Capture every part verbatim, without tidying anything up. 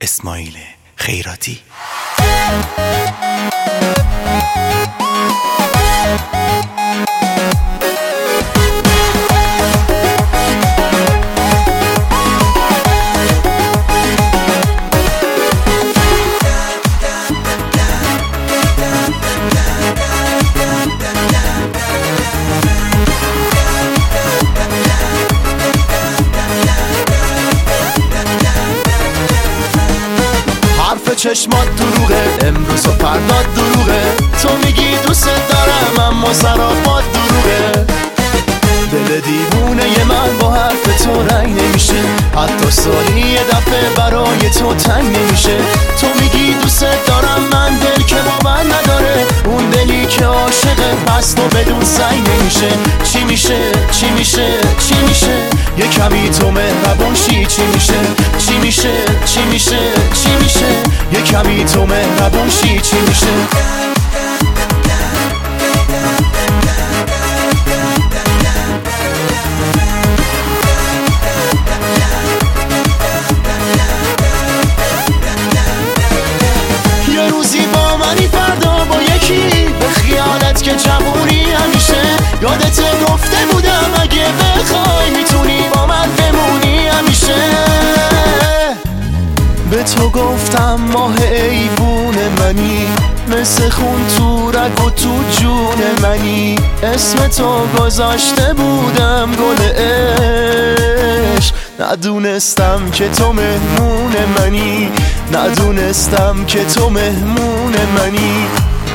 اسماعیل خیراتی. چشمات دروغه، امروز و فردا دروغه. تو میگی دوست دارم اما سراپات دروغه. دل دیوونه من با حرف تو رنگ نمیشه، حتی سالی یه دفعه برای تو تنگ نمیشه. تو میگی دوست دارم من دل که باور نداره، اون دلی که عاشقه پس تو بدون سعی نمیشه. چی میشه چی میشه چی میشه یه کمی تو مهربون شی. چی میشه چی میشه چی میشه چی میشه یه کمی تو مهربون شی. چی میشه یه روزی با منی فردا با یکی، به خیالت که جوونی همیشه. یادت گفته بودم اگه بخوای میتونی با من بمونی همیشه. به تو گفتم ماه ایوون منی، مثل خون تو رگ و تو جون منی. اسم تو گذاشته بودم گل عشق، ندونستم که تو مهمون منی، ندونستم که تو مهمون منی.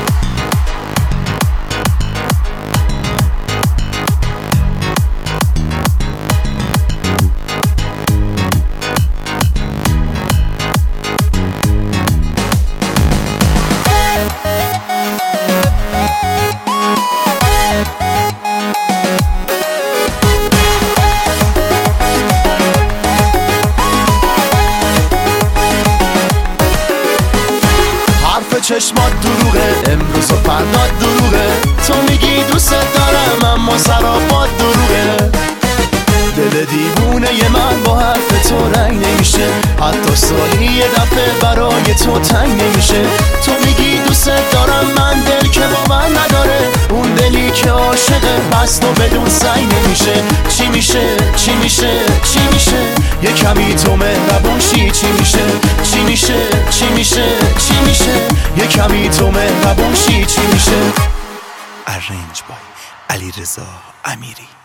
چشمات دروغه، امروز و فردا دروغه. تو میگی دوست دارم اما سراپات دروغه. دل دیوونه من با حرف تو رنگ نمیشه، حتی سالی یه دفعه برای تو تنگ نمیشه. تو میگی دوست دارم من دل که باور نداره، اون دلی که عاشقه بس تو بدون سعی نمیشه. چی میشه چی میشه چی میشه یه کمی تو مهربون شی. چی میشه چی میشه چی میشه چی میشه یه کمی تو مهربون شی. چی میشه ارنج بای علیرضا امیری.